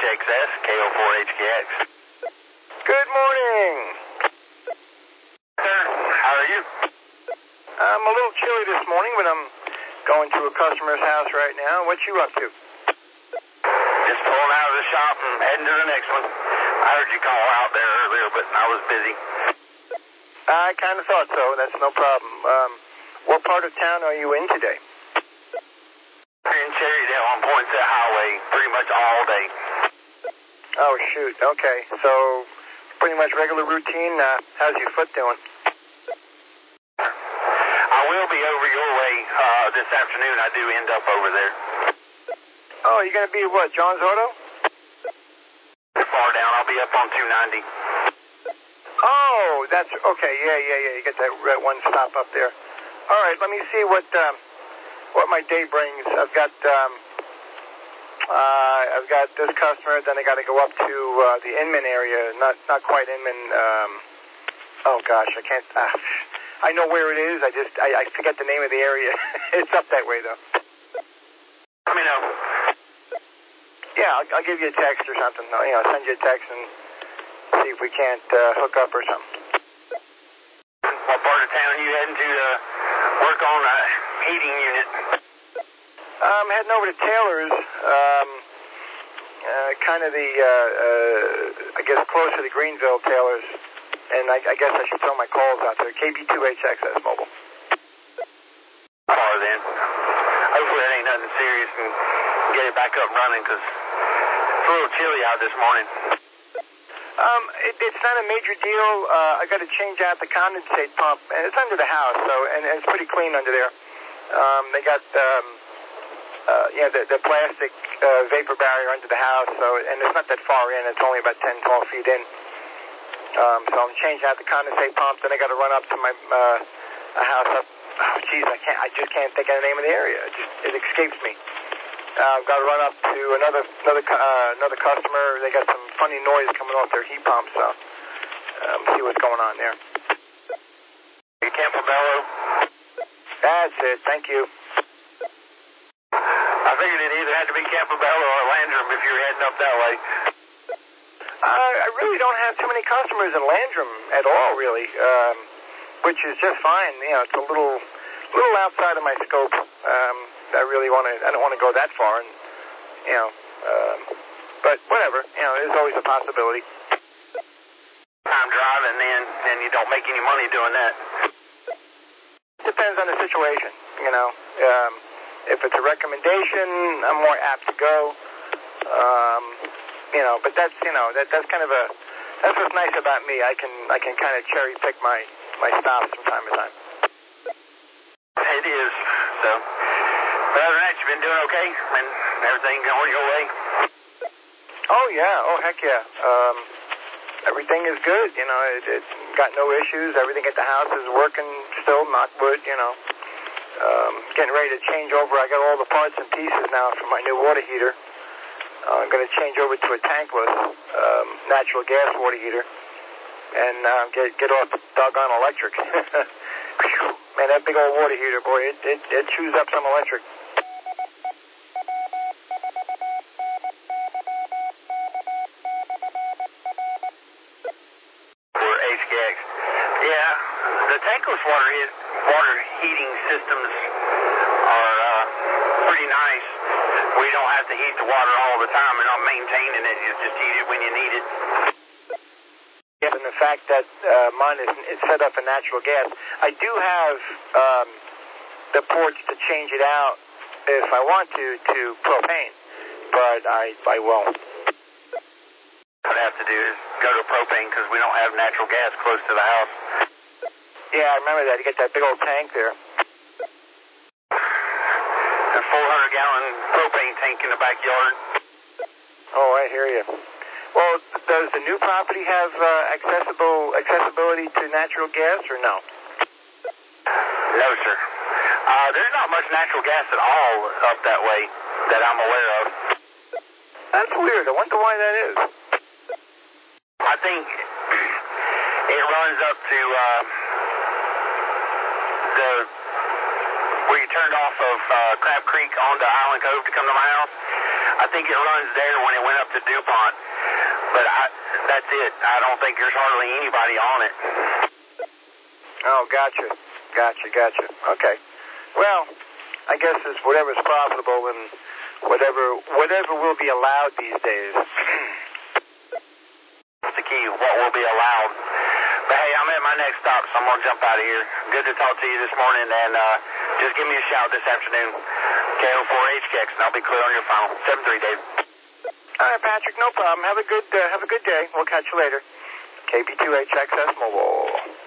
HXS, KO4HKX. Good morning. Sir, how are you? I'm a little chilly this morning, but I'm going to a customer's house right now. What you up to? Just pulling out of the shop and heading to the next one. I heard you call out there earlier, but I was busy. I kind of thought so. That's no problem. What part of town are you in today? In Cherrydale on Poinsett Highway pretty much all day. Oh, shoot. Okay. So, pretty much regular routine. How's your foot doing? I will be over your way this afternoon. I do end up over there. Oh, you're going to be at what, John's Auto? Far down. I'll be up on 290. Oh, that's okay. Yeah. You get that one stop up there. All right. Let me see what my day brings. I've got this customer. Then I got to go up to the Inman area. Not quite Inman. Oh gosh, I can't. I know where it is. I forget the name of the area. It's up that way though. Let me know. Yeah, I'll give you a text or something. I'll send you a text and see if we can't hook up or something. What part of town are you heading to work on a heating unit? I'm heading over to Taylor's, kind of the, I guess closer to Greenville, Taylor's, and I guess I should throw my calls out there. KB2HXS Mobile. Far then. Hopefully that ain't nothing serious and get it back up and running because it's a little chilly out this morning. It's not a major deal. I got to change out the condensate pump, and it's under the house, so and it's pretty clean under there. They got the plastic vapor barrier under the house, so and it's not that far in. It's only about 10, 12 feet in. So I'm changing out the condensate pump. Then I got to run up to my a house up. Oh, geez, I just can't think of the name of the area. It escapes me. I've got to run up to another customer. They got some funny noise coming off their heat pump, so see what's going on there. Campobello? That's it. Thank you. I figured it either had to be Campobello or Landrum if you're heading up that way. I really don't have too many customers in Landrum at all, really, which is just fine. It's a little outside of my scope. I don't want to go that far, and but whatever. There's always a possibility. I'm driving, then you don't make any money doing that. Depends on the situation. If it's a recommendation, I'm more apt to go. But that's that's kind of that's what's nice about me. I can kind of cherry pick my stops from time to time. It is. So, but other than that, you've been doing okay, and everything going your way. Oh yeah. Oh heck yeah. Everything is good. It's got no issues. Everything at the house is working still. Knock wood. Getting ready to change over. I got all the parts and pieces now for my new water heater. I'm going to change over to a tankless natural gas water heater and get off the doggone electric. Man, that big old water heater, boy, it chews up some electric. For HKX. Yeah, the tankless water heating systems are pretty nice. We don't have to heat the water all the time. We're not maintaining it. You just heat it when you need it. Yeah, and the fact that mine is set up for natural gas. I do have the ports to change it out if I want to propane, but I won't. What I have to do is go to propane because we don't have natural gas close to the house. Yeah, I remember that. You get that big old tank there. A 400-gallon propane tank in the backyard. Oh, I hear you. Well, does the new property have accessibility to natural gas or no? No, sir. There's not much natural gas at all up that way that I'm aware of. That's weird. I wonder why that is. I think it runs up to where you turned off of Crab Creek onto Island Cove to come to my house. I think it runs there when it went up to DuPont. But that's it. I don't think there's hardly anybody on it. Oh, gotcha. Okay. Well, I guess it's whatever's profitable and whatever will be allowed these days. That's the key, what will be allowed. But hey, I'm at my next stop, so I'm going to jump out of here. Good to talk to you this morning, and just give me a shout this afternoon. KO4HKX, and I'll be clear on your phone. 7-3, Dave. All right, Patrick, no problem. Have a good day. We'll catch you later. KB2HXS Mobile.